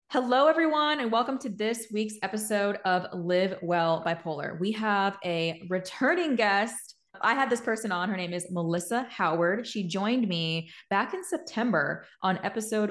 Hello, everyone, and welcome to this week's episode of Live Well Bipolar. We have a returning guest. I had this person on. Her name is Melissa Howard. She joined me back in September on episode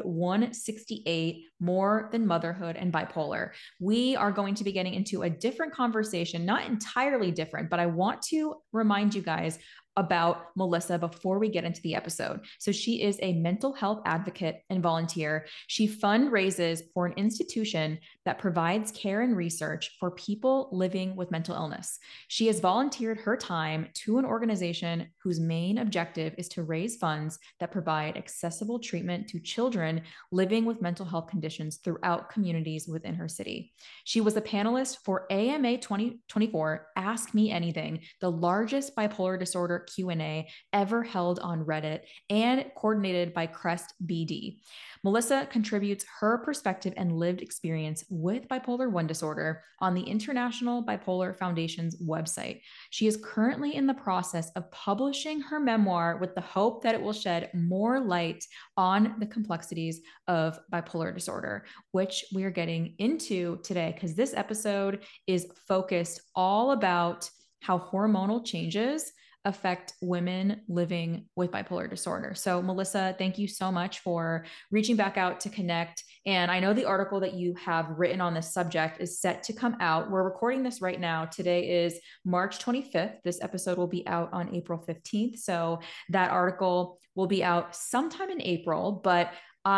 168, More Than Motherhood and Bipolar. We are going to be getting into a different conversation, not entirely different, but I want to remind you guys about Melissa before we get into the episode. So, she is a mental health advocate and volunteer. She fundraises for an institution that provides care and research for people living with mental illness. She has volunteered her time to an organization whose main objective is to raise funds that provide accessible treatment to children living with mental health conditions throughout communities within her city. She was a panelist for AMA 2024 Ask Me Anything, the largest bipolar disorder Q&A ever held on Reddit and coordinated by Crest BD. Melissa contributes her perspective and lived experience with bipolar 1 disorder on the International Bipolar Foundation's website. She is currently in the process of publishing her memoir with the hope that it will shed more light on the complexities of bipolar disorder, which we are getting into today because this episode is focused all about how hormonal changes affect women living with bipolar disorder. So, Melissa, thank you so much for reaching back out to connect. And I know the article that you have written on this subject is set to come out. We're recording this right now. Today is March 25th. This episode will be out on April 15th. So, that article will be out sometime in April, but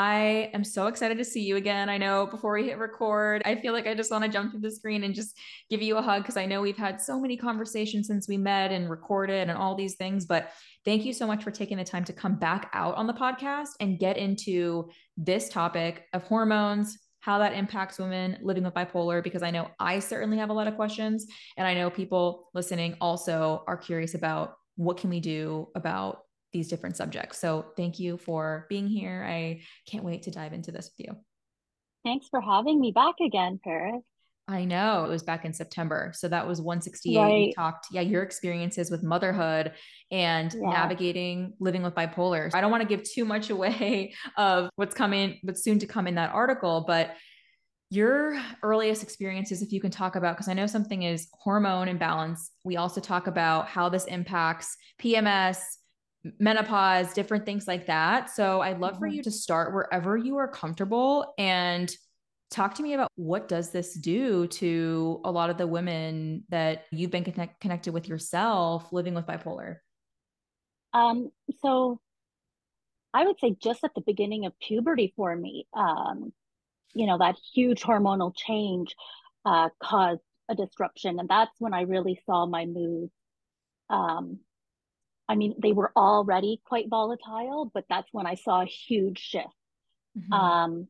I am so excited to see you again. I know before we hit record, I feel like I just want to jump to the screen and just give you a hug because I know we've had so many conversations since we met and recorded and all these things. But thank you so much for taking the time to come back out on the podcast and get into this topic of hormones, how that impacts women living with bipolar, because I know I certainly have a lot of questions. And I know people listening also are curious about what can we do about these different subjects. So thank you for being here. I can't wait to dive into this with you. Thanks for having me back again, Paris. I know it was back in September. So that was 168. We Right. talked, yeah, your experiences with motherhood and Yeah. navigating living with bipolar. I don't want to give too much away of what's soon to come in that article, but your earliest experiences, if you can talk about, because I know something is hormone imbalance. We also talk about how this impacts PMS, menopause, different things like that. So I'd love for Mhm. you to start wherever you are comfortable and talk to me about what does this do to a lot of the women that you've been connected with yourself living with bipolar. Um, so I would say just at the beginning of puberty for me, that huge hormonal change caused a disruption. And that's when I really saw my moods. Um, I mean, they were already quite volatile, but that's when I saw a huge shift. Mm-hmm. Um,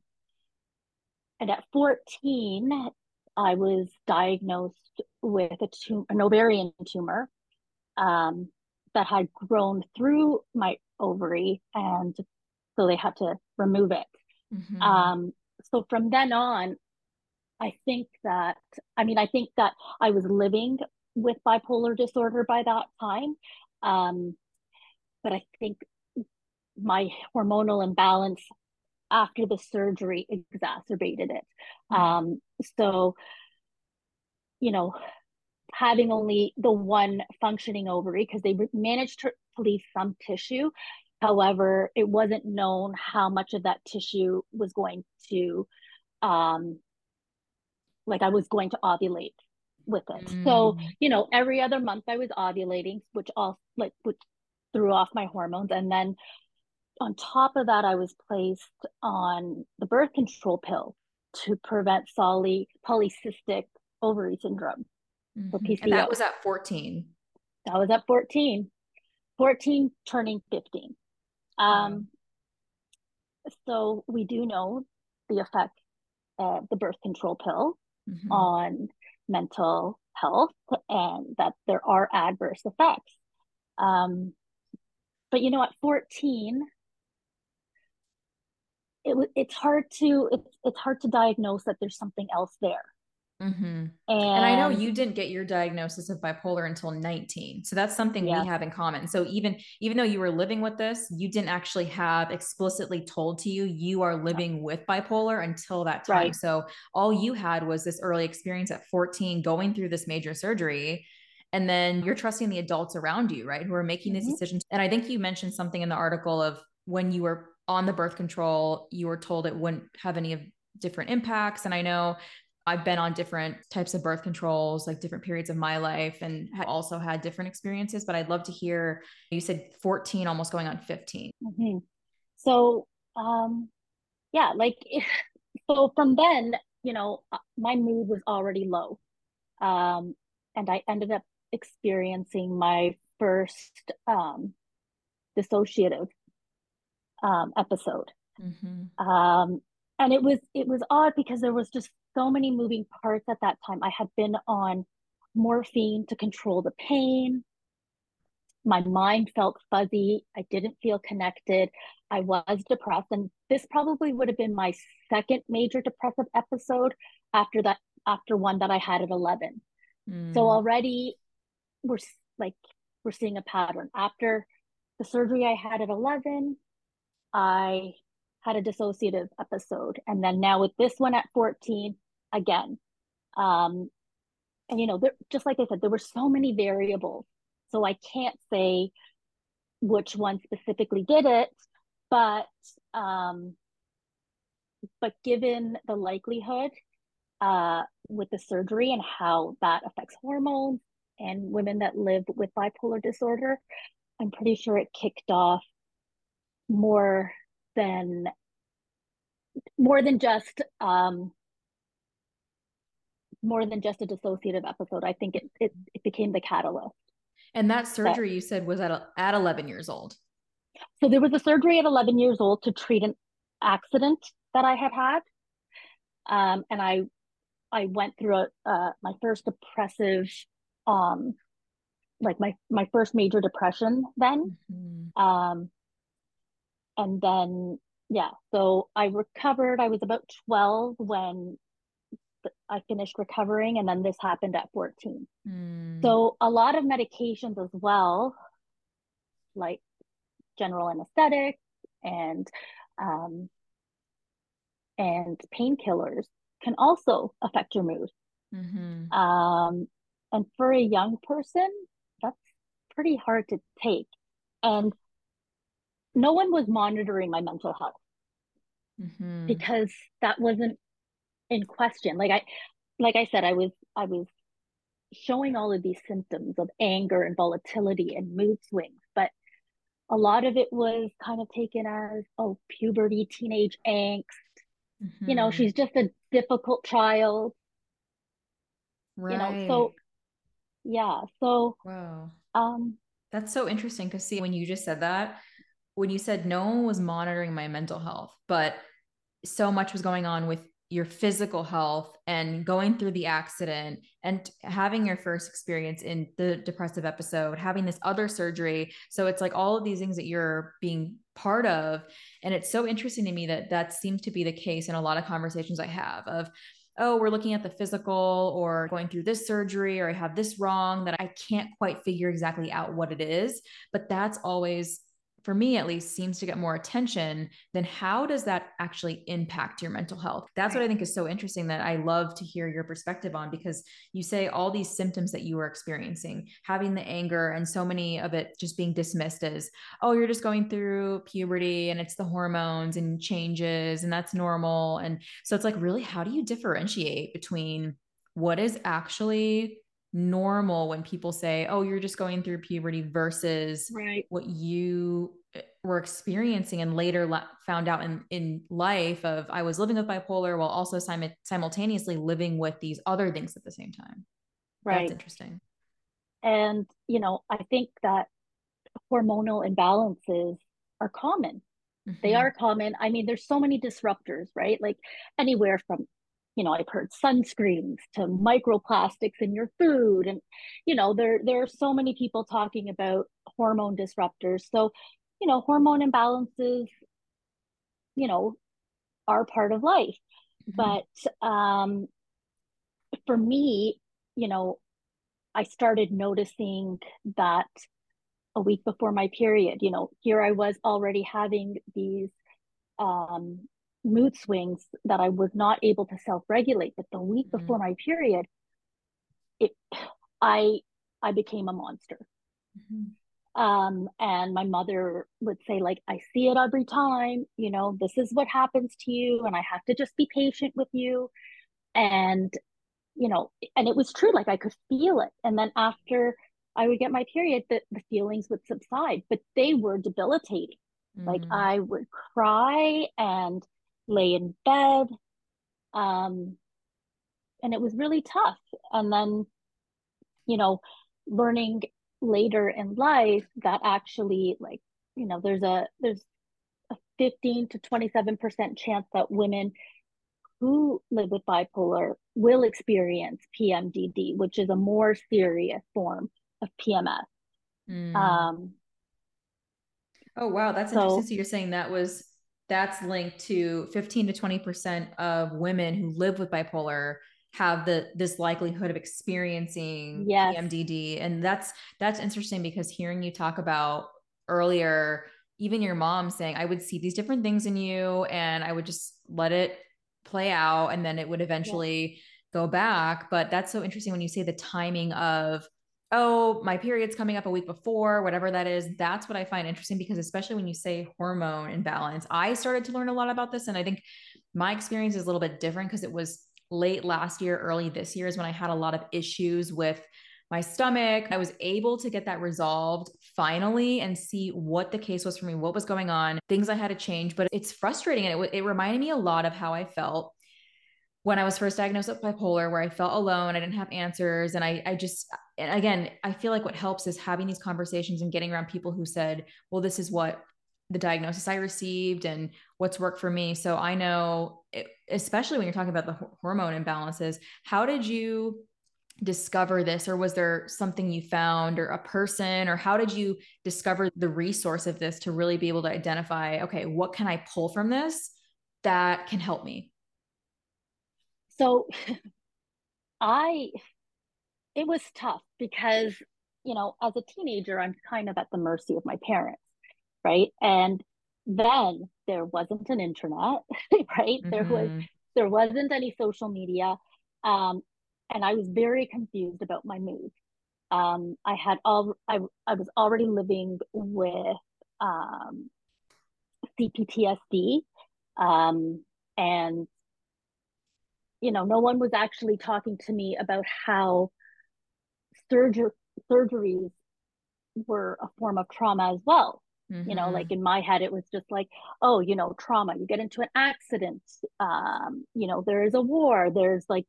and at 14, I was diagnosed with an ovarian tumor. um, that had grown through my ovary, and so they had to remove it. Mm-hmm. Um, so from then on, I think that I think that I was living with bipolar disorder by that time, um, but I think my hormonal imbalance after the surgery exacerbated it. Mm-hmm. So you know, having only the one functioning ovary because they managed to leave some tissue. However, it wasn't known how much of that tissue was going to, um, like I was going to ovulate with it. So, Mm-hmm. every other month I was ovulating, which threw off my hormones. And then on top of that, I was placed on the birth control pill to prevent polycystic ovary syndrome, or Mm-hmm. And that PCO. was at 14. I was at 14 turning 15. Wow. Um, so we do know the effect of the birth control pill Mm-hmm. on mental health and that there are adverse effects. Um, but at 14, it's hard to diagnose that there's something else there. Mm-hmm. And I know And you didn't get your diagnosis of bipolar until 19. So that's something we yes, have in common. So even though you were living with this, you didn't actually have explicitly told to you you are no, living with bipolar until that time. right. So all you had was this early experience at 14 going through this major surgery. And then you're trusting the adults around you, right? Who are making these Mm-hmm. decisions. And I think you mentioned something in the article of when you were on the birth control, you were told it wouldn't have any of different impacts. And I know I've been on different types of birth controls, like different periods of my life, and also had different experiences. But I'd love to hear, you said 14, almost going on 15. Mm-hmm. So, yeah, like, so from then, my mood was already low. And I ended up experiencing my first dissociative episode. Mm-hmm. Um, and it was odd because there was just so many moving parts at that time. I had been on morphine to control the pain. My mind felt fuzzy. I didn't feel connected. I was depressed. And this probably would have been my second major depressive episode after one that I had at 11. So Mm. already we're like, we're seeing a pattern. After the surgery I had at 11, I had a dissociative episode. And then now with this one at 14, again. Um, and, just like I said, there were so many variables. So I can't say which one specifically did it, but um, but given the likelihood with the surgery and how that affects hormones and women that live with bipolar disorder, I'm pretty sure it kicked off more than more than just um, more than just a dissociative episode. I think it became the catalyst. And that That surgery you said was at 11 years old. So there was a surgery at 11 years old to treat an accident that I had had, and I went through my first depressive, um, like my first major depression then, Mm-hmm. um, and then yeah, so I recovered. I was about 12 when I finished recovering, and then this happened at 14. Mm. So a lot of medications as well, like general anesthetic and um, and painkillers, can also affect your mood. Mm-hmm. Um, and for a young person, that's pretty hard to take. And no one was monitoring my mental health Mm-hmm. because that wasn't in question. Like I said, I was showing all of these symptoms of anger and volatility and mood swings, but a lot of it was kind of taken as, oh, puberty, teenage angst. Mm-hmm. She's just a difficult child. Right. So yeah, so Wow. um, That's so interesting because see, when you just said that, when you said no one was monitoring my mental health, but so much was going on with your physical health and going through the accident and having your first experience in the depressive episode, having this other surgery. So it's like all of these things that you're being part of. And it's so interesting to me that that seems to be the case in a lot of conversations I have of, oh, we're looking at the physical or going through this surgery or I have this wrong that I can't quite figure exactly out what it is. But that's always, for me at least, seems to get more attention. Then how does that actually impact your mental health? That's what right. I think is so interesting that I love to hear your perspective on, because you say all these symptoms that you were experiencing, having the anger and so many of it just being dismissed as, oh, you're just going through puberty and it's the hormones and changes and that's normal. And so it's like, really, how do you differentiate between what is actually normal when people say, oh, you're just going through puberty versus Right. what you were experiencing and later found out in life of I was living with bipolar while also simultaneously living with these other things at the same time. That's Right. interesting. And, I think that hormonal imbalances are common. They Mm-hmm. are common. I mean, there's so many disruptors, right? Like anywhere from, I've heard sunscreens to microplastics in your food. And, there are so many people talking about hormone disruptors. So, hormone imbalances, you know, are part of life. Mm-hmm. But um, for me, you know, I started noticing that a week before my period, you know, here I was already having these um, mood swings that I was not able to self regulate. But the week Mm-hmm. before my period, it, I, I became a monster. Mm-hmm. And my mother would say, like, I see it every time, you know, this is what happens to you, and I have to just be patient with you. And, you know, and it was true, like I could feel it. And then after I would get my period, the feelings would subside, but they were debilitating. Like Mm-hmm. I would cry and lay in bed. Um, and it was really tough. And then, you know, learning later in life that actually, like, you know, there's a 15 to 27% chance that women who live with bipolar will experience PMDD, which is a more serious form of PMS. Mm. Um, Oh, wow. That's interesting. so So you're saying that's linked to 15 to 20% of women who live with bipolar have this likelihood of experiencing yes, PMDD. And that's interesting because hearing you talk about earlier, even your mom saying, I would see these different things in you and I would just let it play out and then it would yes, eventually go back. But that's so interesting when you say the timing of, oh, my period's coming up a week before, whatever that is. That's what I find interesting because, especially when you say hormone imbalance, I started to learn a lot about this. And I think my experience is a little bit different because it was late last year, early this year is when I had a lot of issues with my stomach. I was able to get that resolved finally and see what the case was for me, what was going on, things I had to change. But it's frustrating. And it reminded me a lot of how I felt when I was first diagnosed with bipolar, where I felt alone, I didn't have answers. And I just, and again, I feel like what helps is having these conversations and getting around people who said, well, this is what the diagnosis I received and what's worked for me. So I know, especially when you're talking about the hormone imbalances, how did you discover this? Or was there something you found or a person, or how did you discover the resource of this to really be able to identify, okay, what can I pull from this that can help me? so I it was tough because, you know, as a teenager, I'm kind of at the mercy of my parents, right? And then there wasn't an internet, right? Mm-hmm. There wasn't any social media. Um, and I was very confused about my mood. I was already living with um CPTSD. And you know, no one was actually talking to me about how surgery surgeries were a form of trauma as well. You know, like Mm-hmm. in my head, it was just like, oh, you know, trauma, you get into an accident, you know, there is a war, there's like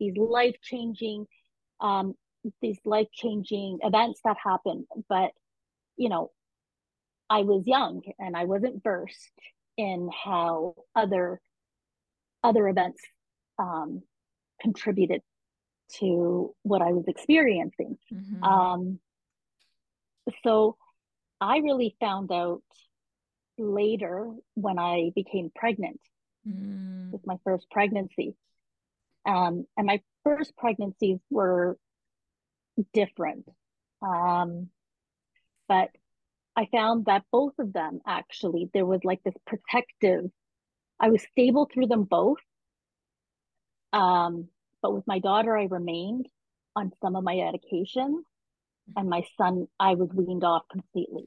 um, these life changing events that happen. But, you know, I was young and I wasn't versed in how other events um, contributed to what I was experiencing. Mm-hmm. Um, so I really found out later when I became pregnant Mm-hmm. with my first pregnancy. And my first pregnancies were different. Um, but I found that both of them actually, there was like this protective, I was stable through them both. Um, but with my daughter, I remained on some of my medication, and my son, I was weaned off completely.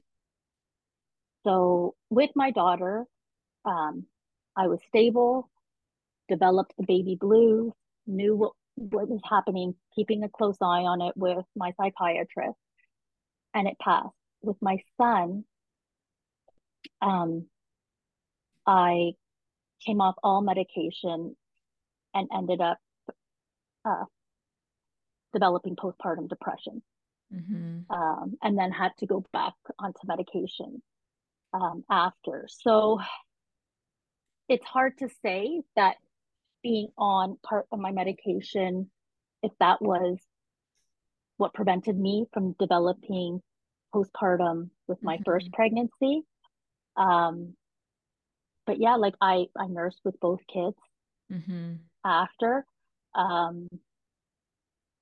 So with my daughter, um, I was stable, developed the baby blues, knew what was happening, keeping a close eye on it with my psychiatrist, and it passed. With my son, um, I came off all medication and ended up uh, developing postpartum depression, Mm-hmm. and then had to go back onto medication after. So it's hard to say that being on part of my medication, if that was what prevented me from developing postpartum with my Mm-hmm. first pregnancy. Um, but yeah, like I nursed with both kids Mm-hmm. after. Um,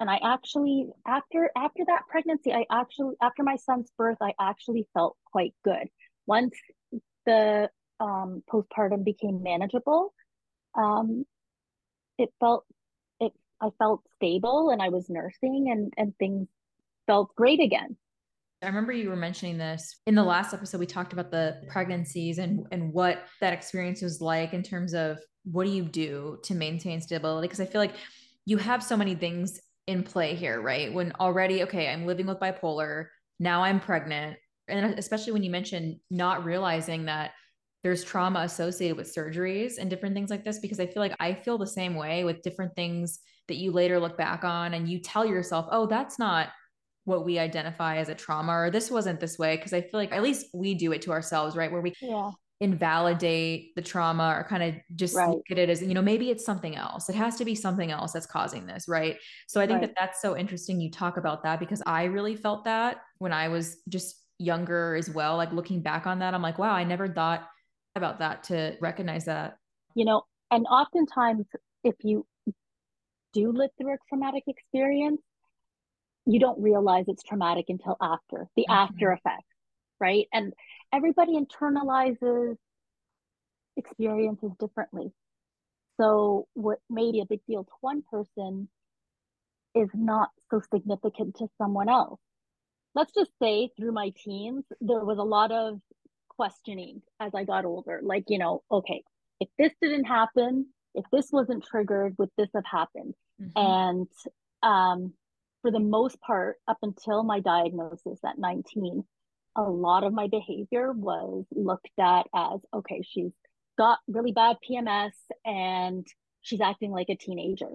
And I actually, after that pregnancy, after my son's birth, I actually felt quite good. Once the postpartum became manageable, um, it felt it I felt stable, and I was nursing, and things felt great again. I remember you were mentioning this in the last episode. We talked about the pregnancies and what that experience was like in terms of what do you do to maintain stability? Because I feel like you have so many things in play here, right? When already, okay, I'm living with bipolar, now I'm pregnant. And especially when you mentioned not realizing that there's trauma associated with surgeries and different things like this, because I feel like I feel the same way with different things that you later look back on and you tell yourself, oh, that's not what we identify as a trauma, or this wasn't this way. Cause I feel like at least we do it to ourselves, right? Where we Yeah, invalidate the trauma or kind of just look right, at it as, maybe it's something else. It has to be something else that's causing this, right? So I think that right. that's so interesting you talk about that, because I really felt that when I was just younger as well. Like looking back on that, I'm like, wow, I never thought about that to recognize that. You know, and oftentimes, if you do live through a traumatic experience, you don't realize it's traumatic until after the after Mhm. effects, right? And everybody internalizes experiences differently. So what may be a big deal to one person is not so significant to someone else. Let's just say through my teens, there was a lot of questioning as I got older. Like, okay, if this didn't happen, if this wasn't triggered, would this have happened? Mhm. And um, for the most part, up until my diagnosis at 19, a lot of my behavior was looked at as, okay, she's got really bad PMS and she's acting like a teenager.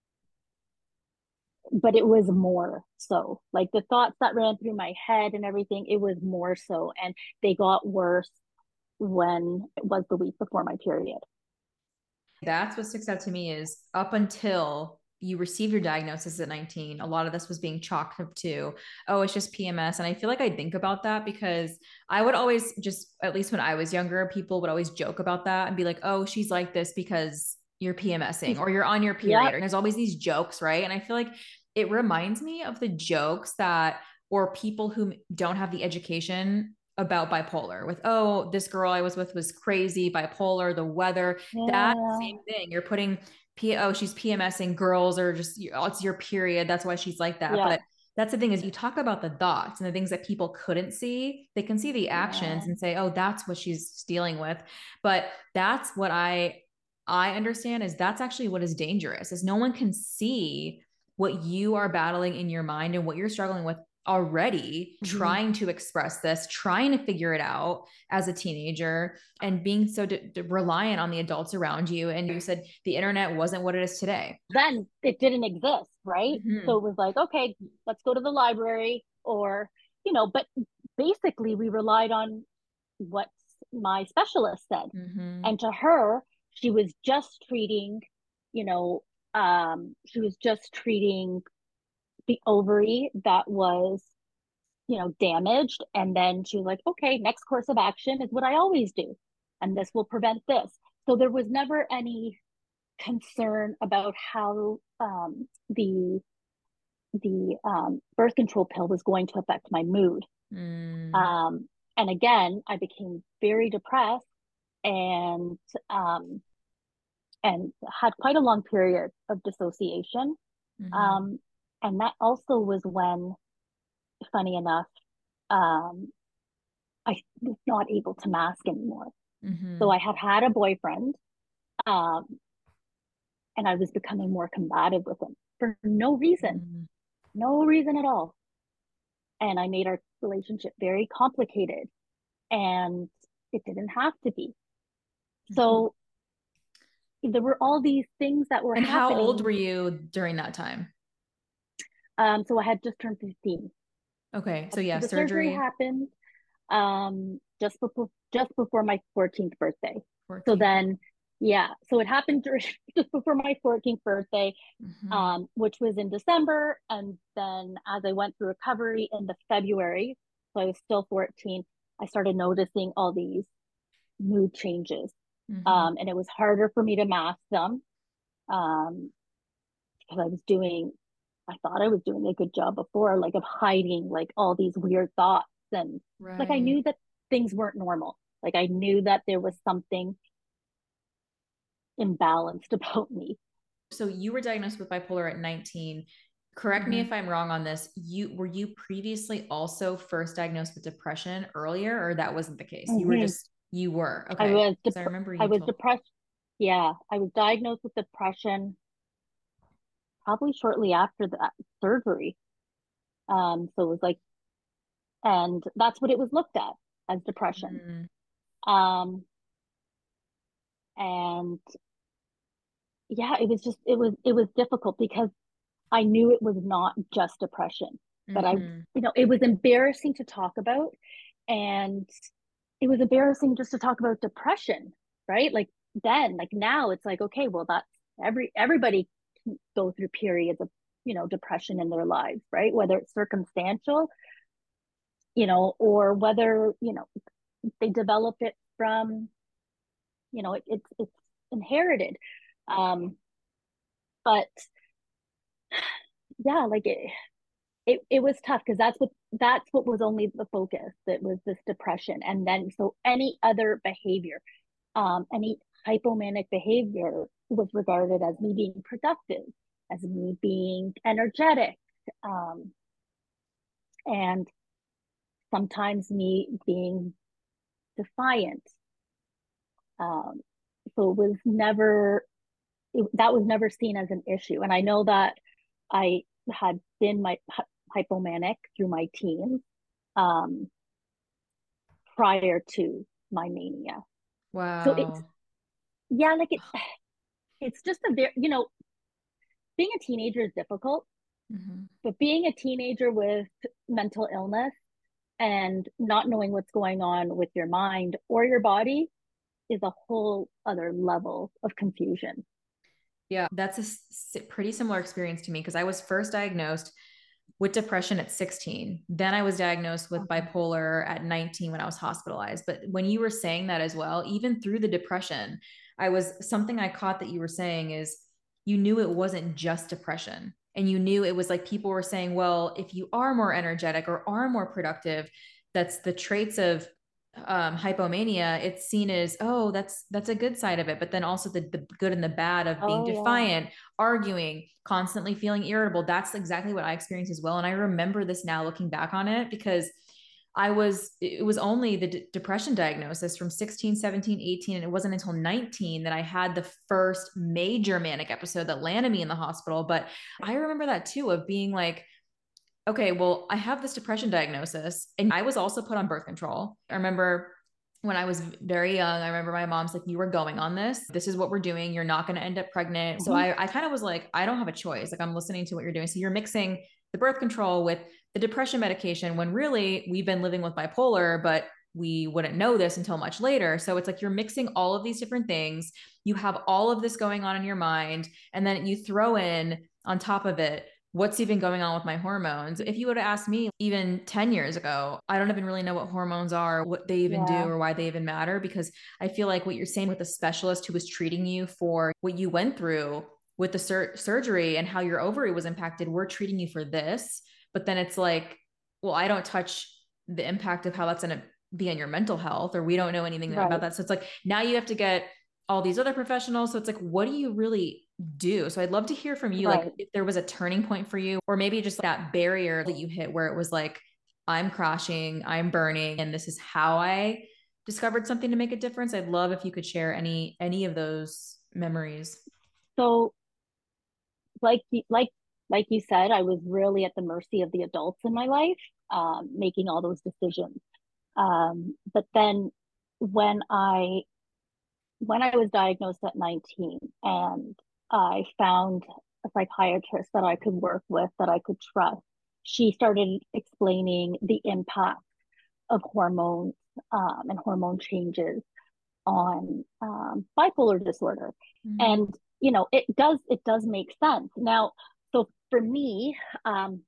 But it was more so, like the thoughts that ran through my head and everything, it was more so, and they got worse when it was the week before my period. That's what sticks out to me is up until you received your diagnosis at 19, a lot of this was being chalked up to, oh, it's just PMS. And I feel like I think about that because I would always just, at least when I was younger, people would always joke about that and be like, oh, she's like this because you're PMSing or you're on your period. Yep. And there's always these jokes, right? And I feel like it reminds me of the jokes that, or people who don't have the education about bipolar with, oh, this girl I was with was crazy, bipolar, the weather, that Yeah. same thing. You're putting oh, she's PMSing, girls or just, oh, it's your period. That's why she's like that. Yeah. But that's the thing is you talk about the thoughts and the things that people couldn't see. They can see the actions Yeah. and say, oh, that's what she's dealing with. But that's what I understand is that's actually what is dangerous is no one can see what you are battling in your mind and what you're struggling with already, Mm-hmm. trying to express this, trying to figure it out as a teenager and being so reliant on the adults around you. And you said the internet wasn't what it is today. Then it didn't exist, right? So Mm-hmm. it was like, okay, let's go to the library, or, but basically we relied on what my specialist said. Mm-hmm. And to her, she was just treating, she was just treating the ovary that was, damaged. And then she was like, okay, next course of action is what I always do. And this will prevent this. So there was never any concern about how the birth control pill was going to affect my mood. Mm-hmm. Um, and again, I became very depressed, and um, and had quite a long period of dissociation. Mm-hmm. Um, and that also was when, funny enough, um, I was not able to mask anymore. So Mm-hmm. I had a boyfriend, um, and I was becoming more combative with him for no reason at all. And I made our relationship very complicated, and it didn't have to be. Mm-hmm. So there were all these things that were And how old were happening. you during that time? So I had just turned 15. Okay. So So yeah, the surgery surgery happened just before my 14th birthday. So 14. then, yeah, so it happened just before my 14th birthday, Mm-hmm. which was in December. And then as I went through recovery in the February, so I was still 14, I started noticing all these mood changes. Mm-hmm. And it was harder for me to mask them, um, because I was doing I thought I was doing a good job before, like of hiding like all these weird thoughts. And like I Right. knew that things weren't normal. Like I knew that there was something imbalanced about me. So you were diagnosed with bipolar at 19. Correct me Mm-hmm. if I'm wrong on this. You previously also first diagnosed with depression earlier, or that wasn't the case? Mm-hmm. You were. I Okay. was Because I remember I you was told. depressed. Yeah, I was diagnosed with depression probably shortly after that surgery. So it was like, and that's what it was looked at as depression. Mm, Um, and yeah, it was difficult because I knew it was not just depression, but mm-hmm. it was embarrassing to talk about, and it was embarrassing just to talk about depression, right? Like then, like now, it's like okay, well, that's everybody can go through periods of depression in their lives, right? Whether it's circumstantial, or whether they develop it from it's inherited. Um, but yeah, like it was tough because that's what was only the focus, that was this depression. And then so any other behavior, any hypomanic behavior was regarded as me being productive, as me being energetic, um, and sometimes me being defiant. um, so that was never seen as an issue. And I know that I had been hypomanic through my teens, um, prior to my mania. So it's, Wow. yeah, like it's just a very, being a teenager is difficult, Mhm. but being a teenager with mental illness and not knowing what's going on with your mind or your body is a whole other level of confusion. Yeah, that's a pretty similar experience to me because I was first diagnosed with depression at 16. Then I was diagnosed with Okay. bipolar at 19 when I was hospitalized. But when you were saying that as well, even through the depression, something I caught that you were saying is you knew it wasn't just depression. And you knew it was like people were saying, well, if you are more energetic or are more productive, that's the traits of hypomania. It's seen as, oh, that's a good side of it, but then also the good and the bad of being Oh yeah. defiant, arguing, constantly feeling irritable. That's exactly what I experienced as well. And I remember this now looking back on it because it was only the depression diagnosis from 16, 17, 18. And it wasn't until 19 that I had the first major manic episode that landed me in the hospital. But I remember that too, of being like, okay, well, I have this depression diagnosis. And I was also put on birth control. I remember when I was very young, I remember my mom's like, you were going on this. This is what we're doing. You're not going to end up pregnant. So Hmm. I kind of was like, I don't have a choice. Like, I'm listening to what you're doing. So you're mixing the birth control with the depression medication when really we've been living with bipolar, but we wouldn't know this until much later. So it's like you're mixing all of these different things. You have all of this going on in your mind. And then you throw in on top of it what's even going on with my hormones. If you would have asked me even 10 years ago, I don't even really know what hormones are, what they even do, Yeah. or why they even matter. Because I feel like what you're saying with a specialist who was treating you for what you went through with the surgery and how your ovary was impacted, we're treating you for this. But then it's like, well, I don't touch the impact of how that's going to be on your mental health, or we don't know anything about Right. that. So it's like now you have to get all these other professionals. So it's like, what do you really do? So I'd love to hear from you, like Right. if there was a turning point for you, or maybe just that barrier that you hit where it was like, I'm crashing, I'm burning, and this is how I discovered something to make a difference. I'd love if you could share any of those memories. So like like you said, I was really at the mercy of the adults in my life, making all those decisions. But then when I when I was diagnosed at 19 and I found a psychiatrist that I could work with, that I could trust, she started explaining the impact of hormones, and hormone changes on, bipolar disorder. Mm-hmm. And it does make sense. Now, so for me, um,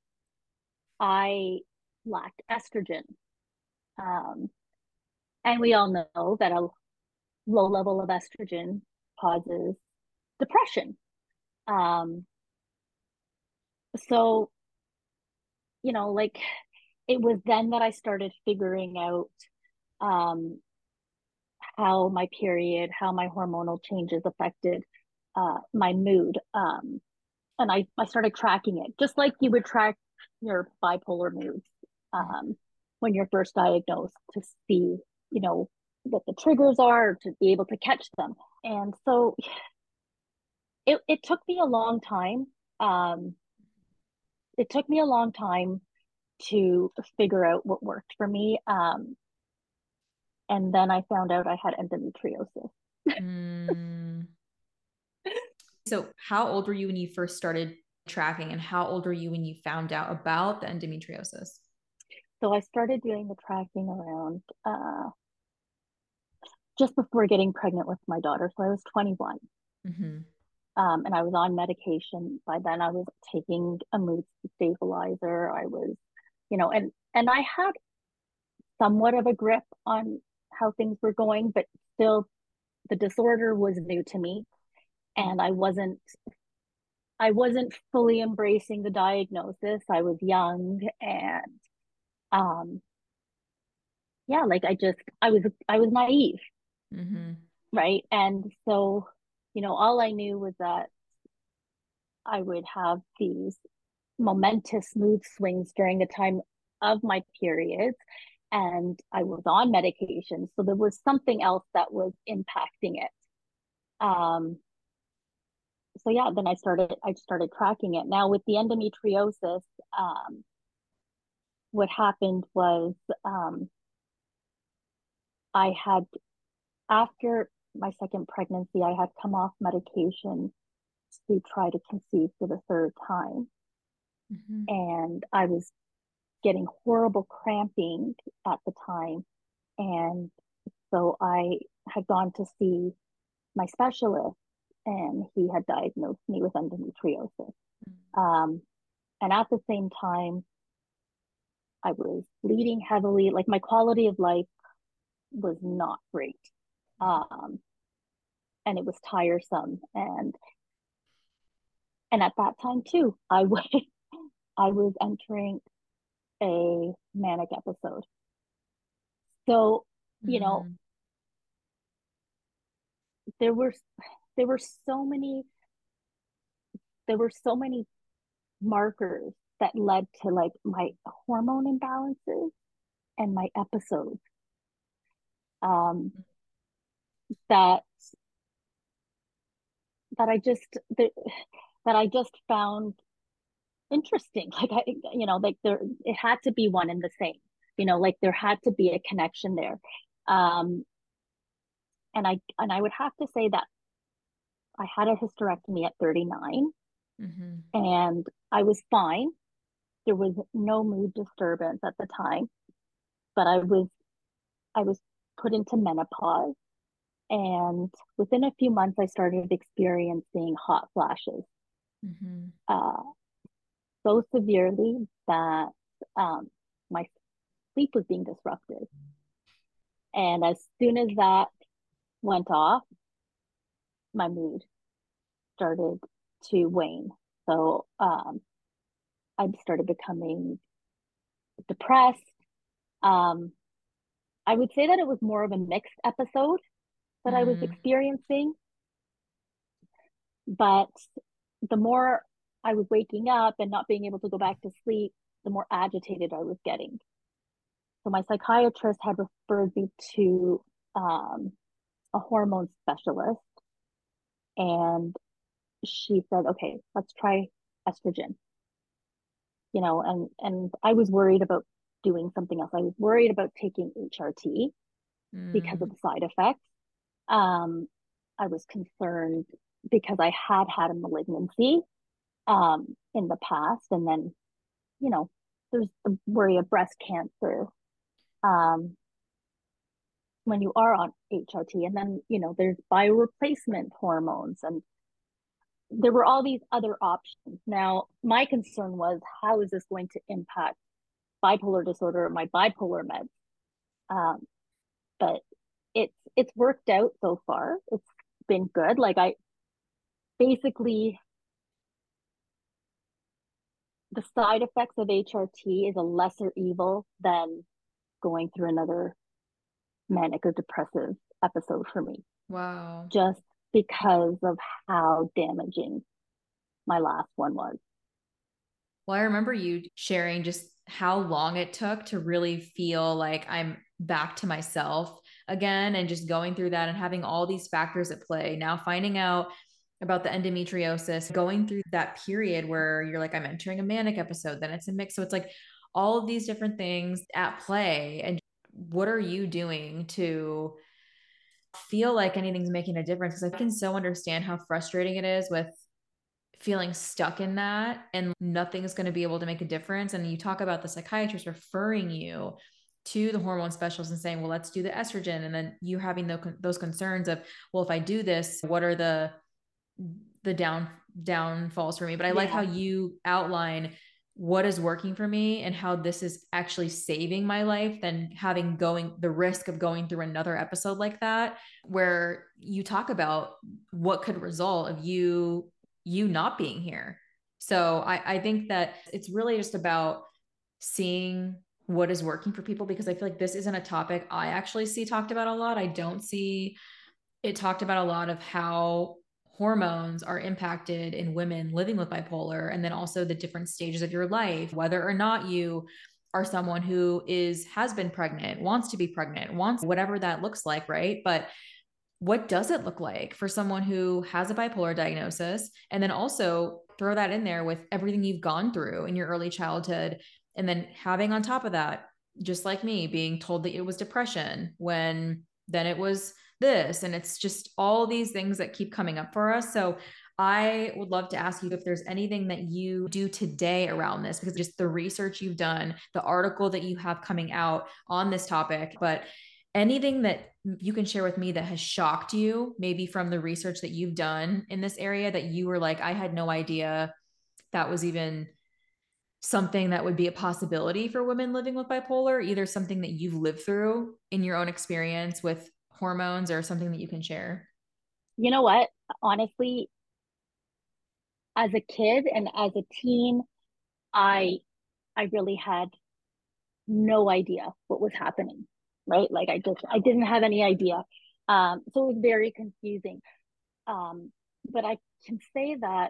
I lacked estrogen. Um, and we all know that a low level of estrogen causes depression. Um, So, like it was then that I started figuring out um, how my period, how my hormonal changes affected my mood. And I started tracking it, just like you would track your bipolar moods when you're first diagnosed to see, what the triggers are to be able to catch them. And so it took me a long time. Um, it took me a long time to figure out what worked for me. And then I found out I had endometriosis. Mm. So, how old were you when you first started tracking, and how old were you when you found out about the endometriosis? So I started doing the tracking around just before getting pregnant with my daughter. So I was 21. Mm-hmm. And I was on medication. By then I was taking a mood stabilizer. I was, and I had somewhat of a grip on how things were going, but still the disorder was new to me. And I wasn't fully embracing the diagnosis. I was young and um yeah, like I was naive, Mm-hmm. right? And so, all I knew was that I would have these momentous mood swings during the time of my periods, and I was on medication. So there was something else that was impacting it. Um, so yeah, then I started tracking it. Now with the endometriosis, um, what happened was I had after my second pregnancy, I had come off medication to try to conceive for the third time. Mm-hmm. And I was getting horrible cramping at the time. And so I had gone to see my specialist, and he had diagnosed me with endometriosis. Um, and at the same time, I was bleeding heavily. Like my quality of life was not great. Um, and it was tiresome. And at that time too, I was entering a manic episode. So, you know, Mm-hmm. there were there were so many there were so many markers that led to like my hormone imbalances and my episodes um that that I just that, that I just found interesting. Like like it had to be one and the same. Like there had to be a connection there. Um and I would have to say that I had a hysterectomy at 39, Mm-hmm. and I was fine. There was no mood disturbance at the time, but I was put into menopause, and within a few months I started experiencing hot flashes, Mm-hmm. uh, so severely that my sleep was being disrupted. And as soon as that went off, my mood started to wane. So I started becoming depressed. Um, I would say that it was more of a mixed episode that I was Mm-hmm. experiencing, but the more I was waking up and not being able to go back to sleep, the more agitated I was getting. So my psychiatrist had referred me to a hormone specialist, and she said, "Okay, let's try estrogen." And I was worried about doing something else. I was worried about taking HRT because Mm-hmm. of the side effects. Um, I was concerned because I had had a malignancy in the past, and then you know there's the worry of breast cancer um, when you are on HRT, and then there's bioreplacement hormones, and there were all these other options. Now, my concern was, how is this going to impact bipolar disorder, my bipolar meds? Um, but it's worked out so far. It's been good. Like I basically the side effects of HRT is a lesser evil than going through another manic or depressive episode for me, Wow. just because of how damaging my last one was. Well, I remember you sharing just how long it took to really feel like I'm back to myself again and just going through that and having all these factors at play. Now, finding out about the endometriosis, going through that period where you're like, I'm entering a manic episode, then it's a mix. So it's like all of these different things at play. And what are you doing to feel like anything's making a difference? Because I can so understand how frustrating it is with feeling stuck in that and nothing's going to be able to make a difference. And you talk about the psychiatrist referring you to the hormone specialist and saying, well, let's do the estrogen. And then you having those concerns of, well, if I do this, what are the downfalls for me? But I like how you outline what is working for me and how this is actually saving my life than having going the risk of going through another episode like that, where you talk about what could result of you not being here. So I think that it's really just about seeing what is working for people, because I feel like this isn't a topic I actually see talked about a lot. I don't see it talked about a lot of how hormones are impacted in women living with bipolar, and then also the different stages of your life, whether or not you are someone who has been pregnant, wants to be pregnant, wants whatever that looks like, right? But what does it look like for someone who has a bipolar diagnosis? And then also throw that in there with everything you've gone through in your early childhood. And then having on top of that, just like me, being told that it was depression when then it was this. And it's just all these things that keep coming up for us. So I would love to ask you if there's anything that you do today around this, because just the research you've done, the article that you have coming out on this topic, but anything that you can share with me that has shocked you, maybe from the research that you've done in this area, that you were like, I had no idea that was even something that would be a possibility for women living with bipolar, either something that you've lived through in your own experience with hormones or something that you can share. You know what? Honestly, as a kid and as a teen, I I really had no idea what was happening, right? Like I didn't have any idea. So it was very confusing. Um, but I can say that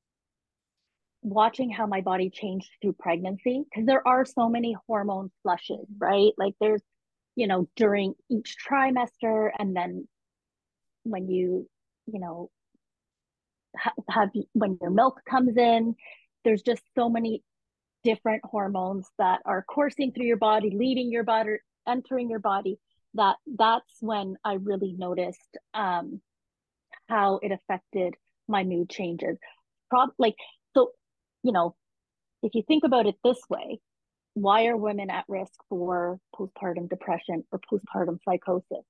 watching how my body changed through pregnancy, because there are so many hormone flushes, right? Like there's, during each trimester, and then when you know, have when your milk comes in, there's just so many different hormones that are coursing through your body, leaving your body, entering your body. That's when I really noticed how it affected my mood changes. Like so, you know, if you think about it this way, why are women at risk for postpartum depression or postpartum psychosis,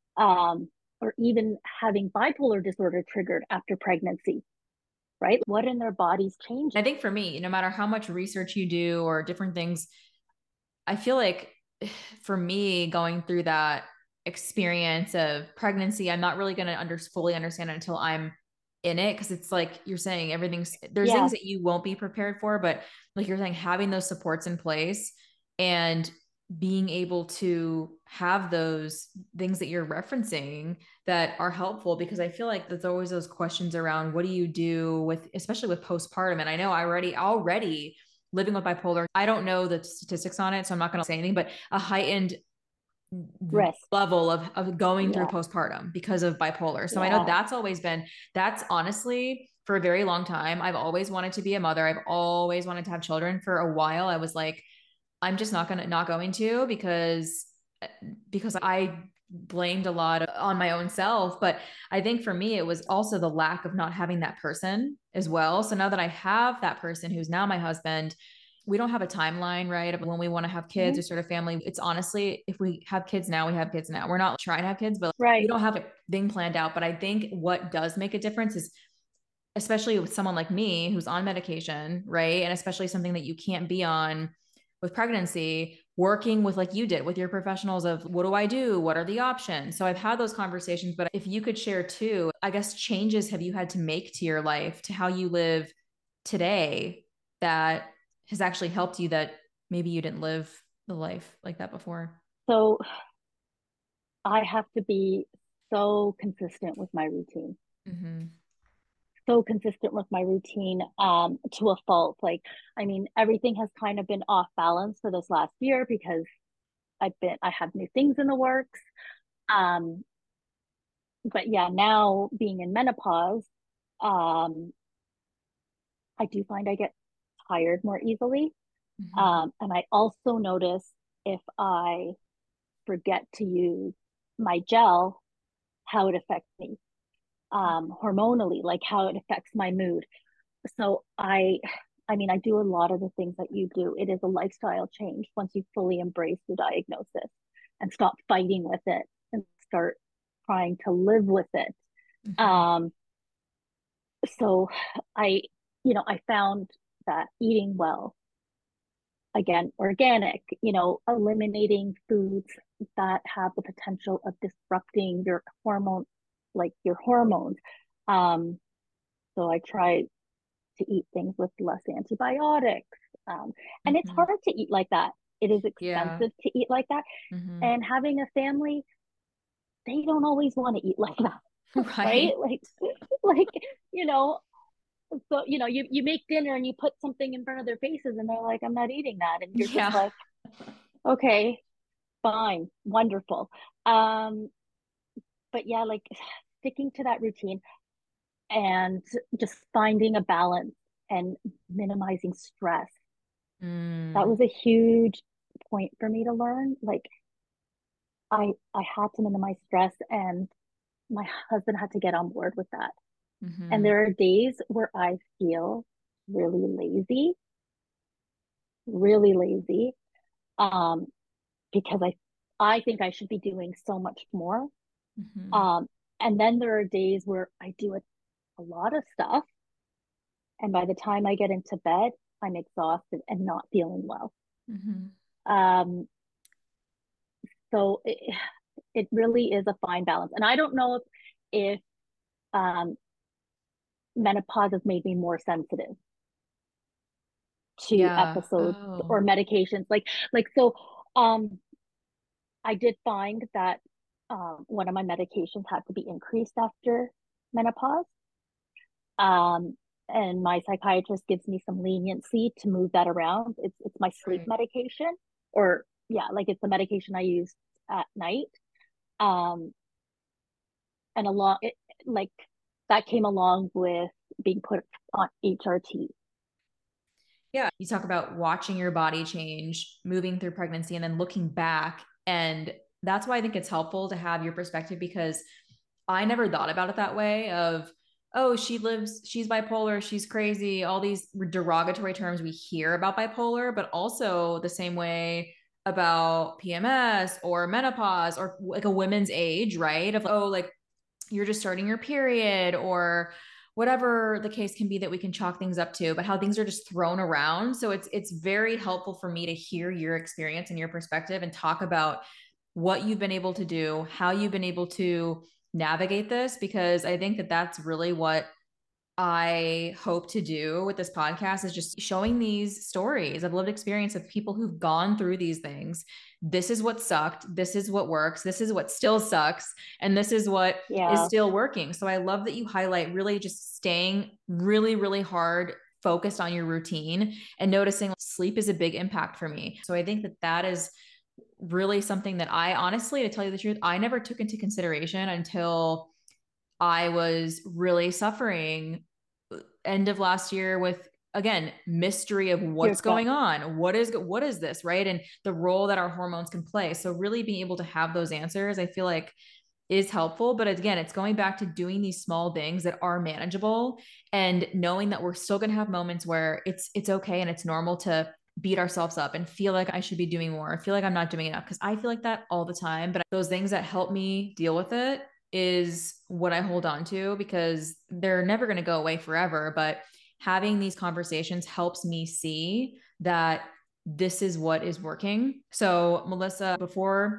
or even having bipolar disorder triggered after pregnancy? Right? What in their bodies changed? I think for me, no matter how much research you do or different things, I feel like for me, going through that experience of pregnancy, I'm not really going to fully understand it until I'm in it. Cause it's like you're saying, there's Yeah. things that you won't be prepared for, but like you're saying, having those supports in place and being able to have those things that you're referencing that are helpful, because I feel like there's always those questions around what do you do with, especially with postpartum. And I know I already living with bipolar, I don't know the statistics on it, so I'm not going to say anything, but a heightened Risk. level of going through Yeah. postpartum because of bipolar. So I know Yeah. that's honestly for a very long time. I've always wanted to be a mother. I've always wanted to have children. For a while, I was like, I'm just not going to, because I blamed a lot on my own self. But I think for me, it was also the lack of not having that person as well. So now that I have that person who's now my husband, we don't have a timeline, right? Of when we want to have kids Mm-hmm. or sort of family. It's honestly, if we have kids now, we have kids now. We're not trying to have kids, but we Right. don't have a thing planned out. But I think what does make a difference is, especially with someone like me who's on medication, right? And especially something that you can't be on with pregnancy, working with, like you did with your professionals, of what do I do? What are the options? So I've had those conversations, but if you could share too, I guess, changes have you had to make to your life, to how you live today, that has actually helped you that maybe you didn't live the life like that before? So I have to be so consistent with my routine. Mm-hmm. So consistent with my routine to a fault. Like, I mean, everything has kind of been off balance for this last year because I have new things in the works. Um, but yeah, now being in menopause, um, I do find I get tired more easily. Mm-hmm. And I also notice if I forget to use my gel, how it affects me hormonally, like how it affects my mood. So I mean, I do a lot of the things that you do. It is a lifestyle change once you fully embrace the diagnosis and stop fighting with it and start trying to live with it. Mm-hmm. Um, so I, I found that eating well, again, organic, eliminating foods that have the potential of disrupting your your hormones. Um, so I try to eat things with less antibiotics. Um, and it's Mm-hmm. hard to eat like that. It is Yeah. expensive to eat like that. Mm-hmm. And having a family, they don't always want to eat like that, right? Right. Like, you know, so you make dinner and you put something in front of their faces and they're like, I'm not eating that. And you're just Yeah. like, okay, fine, wonderful. Um, but yeah, like sticking to that routine and just finding a balance and minimizing stress. That Mm. was a huge point for me to learn. Like I had to minimize stress and my husband had to get on board with that. And Mm-hmm. there are days where I feel really lazy, really lazy, um, because I think I should be doing so much more. Mm-hmm. Um, and then there are days where I do a lot of stuff, and by the time I get into bed, I'm exhausted and not feeling well. Mm-hmm. Um, so it really is a fine balance. And I don't know if um, menopause has made me more sensitive to Yeah. episodes Oh. or medications. Like so, um, I did find that one of my medications had to be increased after menopause. Um, and my psychiatrist gives me some leniency to move that around. It's my sleep Right. medication, or yeah, like it's the medication I use at night. Um, and like that came along with being put on HRT. Yeah. You talk about watching your body change, moving through pregnancy, and then looking back. And that's why I think it's helpful to have your perspective because I never thought about it that way of, oh, she's bipolar, she's crazy, all these derogatory terms we hear about bipolar, but also the same way about PMS or menopause or like a women's age, right? Of, oh, like you're just starting your period or whatever the case can be that we can chalk things up to, but how things are just thrown around. So it's very helpful for me to hear your experience and your perspective and talk about what you've been able to do, how you've been able to navigate this, because I think that that's really what I hope to do with this podcast is just showing these stories of lived experience of people who've gone through these things. This is what sucked. This is what works. This is what still sucks. And this is what is Yeah, still working. So I love that you highlight really just staying really, really hard focused on your routine and noticing sleep is a big impact for me. So I think that that is really something that I honestly, to tell you the truth, I never took into consideration until I was really suffering end of last year with again mystery of your what's gut. going on, what is this, right? And the role that our hormones can play. So really being able to have those answers, I feel like is helpful, but again it's going back to doing these small things that are manageable and knowing that we're still going to have moments where it's okay and it's normal to beat ourselves up and feel like I should be doing more. I feel like I'm not doing enough because I feel like that all the time. But those things that help me deal with it is what I hold on to because they're never going to go away forever. But having these conversations helps me see that this is what is working. So, Melissa, before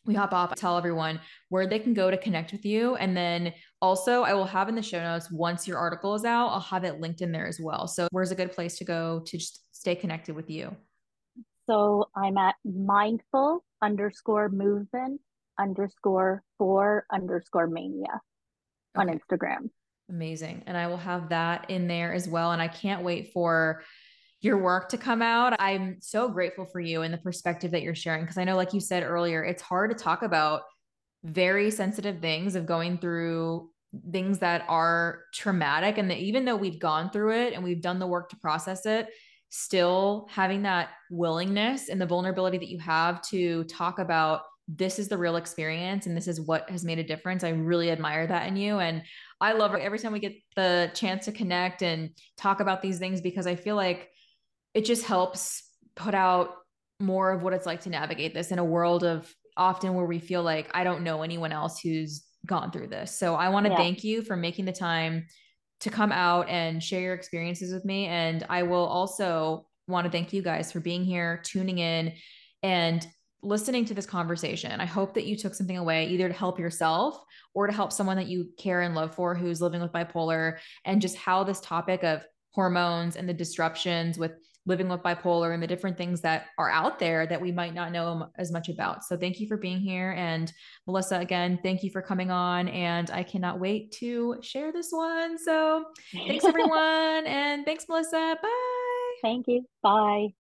we hop off, tell everyone where they can go to connect with you. And then also, I will have in the show notes, once your article is out, I'll have it linked in there as well. So, where's a good place to go to just stay connected with you? So I'm at mindful underscore movement underscore for underscore mania on Okay. Instagram. Amazing. And I will have that in there as well. And I can't wait for your work to come out. I'm so grateful for you and the perspective that you're sharing. Cause I know, like you said earlier, it's hard to talk about very sensitive things of going through things that are traumatic. And that even though we've gone through it and we've done the work to process it, still having that willingness and the vulnerability that you have to talk about this is the real experience and this is what has made a difference. I really admire that in you. And I love it every time we get the chance to connect and talk about these things because I feel like it just helps put out more of what it's like to navigate this in a world of often where we feel like I don't know anyone else who's gone through this. So I want to Yeah. thank you for making the time to come out and share your experiences with me. And I will also want to thank you guys for being here, tuning in, and listening to this conversation. I hope that you took something away either to help yourself or to help someone that you care and love for who's living with bipolar, and just how this topic of hormones and the disruptions with living with bipolar and the different things that are out there that we might not know as much about. So thank you for being here. And Melissa, again, thank you for coming on. And I cannot wait to share this one. So thanks, everyone. And thanks, Melissa. Bye. Thank you. Bye.